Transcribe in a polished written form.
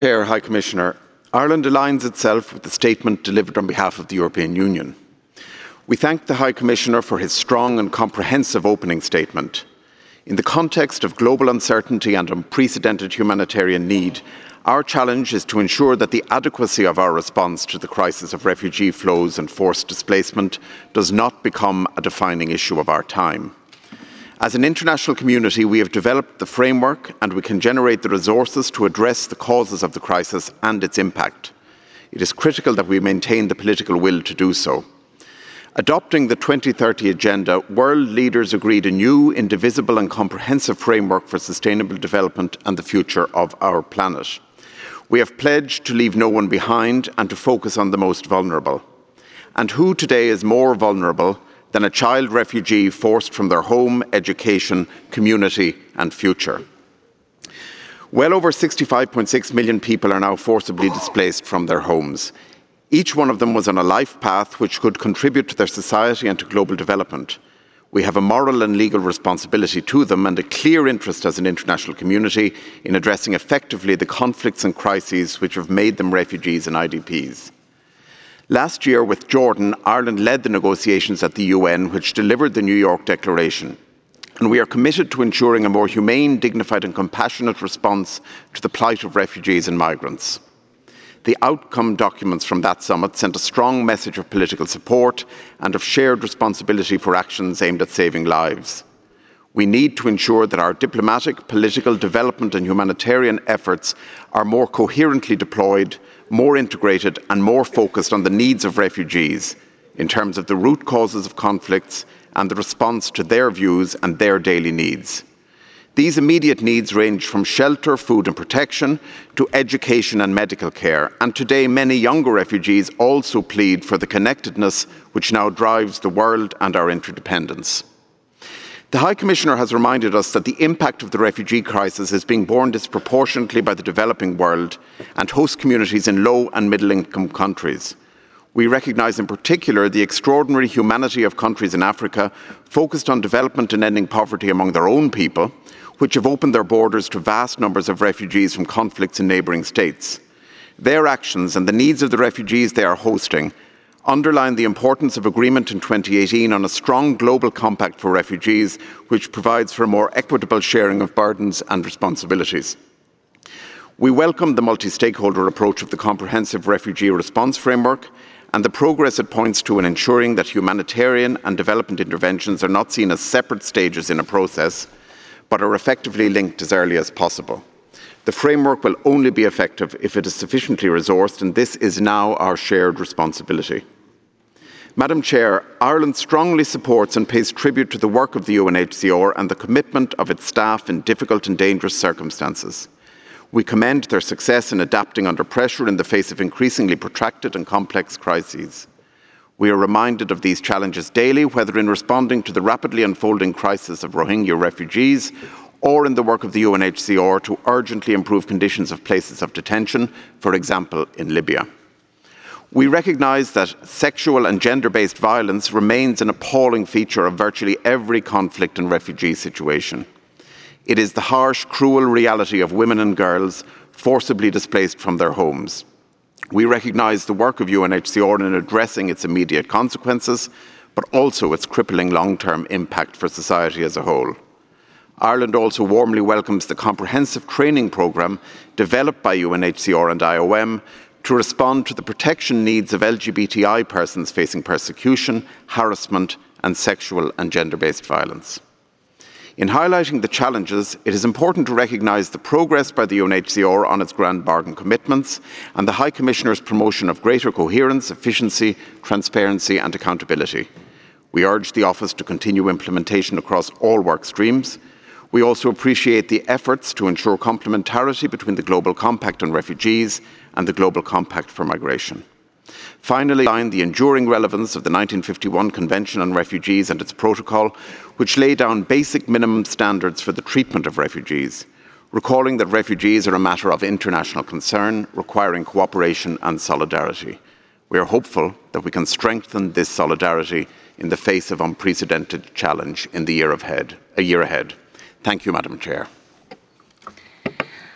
Chair, High Commissioner, Ireland aligns itself with the statement delivered on behalf of the European Union. We thank the High Commissioner for his strong and comprehensive opening statement. In the context of global uncertainty and unprecedented humanitarian need, our challenge is to ensure that the adequacy of our response to the crisis of refugee flows and forced displacement does not become a defining issue of our time. As an international community, we have developed the framework and we can generate the resources to address the causes of the crisis and its impact. It is critical that we maintain the political will to do so. Adopting the 2030 Agenda, world leaders agreed a new, indivisible and comprehensive framework for sustainable development and the future of our planet. We have pledged to leave no one behind and to focus on the most vulnerable. And who today is more vulnerable than a child refugee forced from their home, education, community and future? Well over 65.6 million people are now forcibly displaced from their homes. Each one of them was on a life path which could contribute to their society and to global development. We have a moral and legal responsibility to them and a clear interest as an international community in addressing effectively the conflicts and crises which have made them refugees and IDPs. Last year, with Jordan, Ireland led the negotiations at the UN, which delivered the New York Declaration. And we are committed to ensuring a more humane, dignified and compassionate response to the plight of refugees and migrants. The outcome documents from that summit sent a strong message of political support and of shared responsibility for actions aimed at saving lives. We need to ensure that our diplomatic, political, development and humanitarian efforts are more coherently deployed, more integrated and more focused on the needs of refugees in terms of the root causes of conflicts and the response to their views and their daily needs. These immediate needs range from shelter, food and protection to education and medical care, and today many younger refugees also plead for the connectedness which now drives the world and our interdependence. The High Commissioner has reminded us that the impact of the refugee crisis is being borne disproportionately by the developing world and host communities in low and middle income countries. We recognise in particular the extraordinary humanity of countries in Africa focused on development and ending poverty among their own people, which have opened their borders to vast numbers of refugees from conflicts in neighbouring states. Their actions and the needs of the refugees they are hosting underline the importance of agreement in 2018 on a strong global compact for refugees, which provides for a more equitable sharing of burdens and responsibilities. We welcome the multi-stakeholder approach of the Comprehensive Refugee Response Framework and the progress it points to in ensuring that humanitarian and development interventions are not seen as separate stages in a process, but are effectively linked as early as possible. The framework will only be effective if it is sufficiently resourced, and this is now our shared responsibility. Madam Chair, Ireland strongly supports and pays tribute to the work of the UNHCR and the commitment of its staff in difficult and dangerous circumstances. We commend their success in adapting under pressure in the face of increasingly protracted and complex crises. We are reminded of these challenges daily, whether in responding to the rapidly unfolding crisis of Rohingya refugees or in the work of the UNHCR to urgently improve conditions of places of detention, for example, in Libya. We recognise that sexual and gender-based violence remains an appalling feature of virtually every conflict and refugee situation. It is the harsh, cruel reality of women and girls forcibly displaced from their homes. We recognise the work of UNHCR in addressing its immediate consequences, but also its crippling long-term impact for society as a whole. Ireland also warmly welcomes the comprehensive training programme developed by UNHCR and IOM to respond to the protection needs of LGBTI persons facing persecution, harassment and sexual and gender-based violence. In highlighting the challenges, it is important to recognise the progress by the UNHCR on its Grand Bargain commitments and the High Commissioner's promotion of greater coherence, efficiency, transparency and accountability. We urge the Office to continue implementation across all work streams. We also appreciate the efforts to ensure complementarity between the Global Compact on Refugees and the Global Compact for Migration. Finally, the enduring relevance of the 1951 Convention on Refugees and its protocol, which lay down basic minimum standards for the treatment of refugees, recalling that refugees are a matter of international concern, requiring cooperation and solidarity. We are hopeful that we can strengthen this solidarity in the face of unprecedented challenge in the year ahead. Thank you, Madam Chair.